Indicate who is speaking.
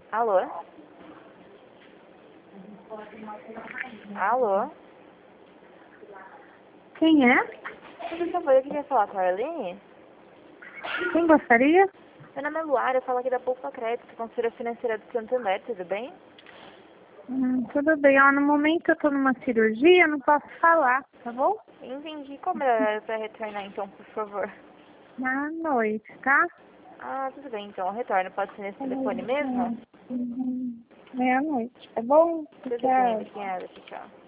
Speaker 1: Alô? Alô?
Speaker 2: Quem é?
Speaker 1: Por favor, eu queria falar com a Arlene.
Speaker 2: Quem gostaria?
Speaker 1: Meu nome é Luara, eu falo aqui da Poupa Crédito, consultora financeira do Santander, tudo bem?
Speaker 2: Tudo bem. Ó, no momento eu tô numa cirurgia, não posso falar, tá bom?
Speaker 1: Entendi. Como é o horário para retornar, então, por favor?
Speaker 2: À noite, tá?
Speaker 1: Ah, tudo bem, então. Eu retorno. Pode ser nesse telefone mesmo?
Speaker 2: Meia-noite, tá bom?
Speaker 1: Tudo bem,
Speaker 2: Tchau.
Speaker 1: obrigada. Tchau, tchau.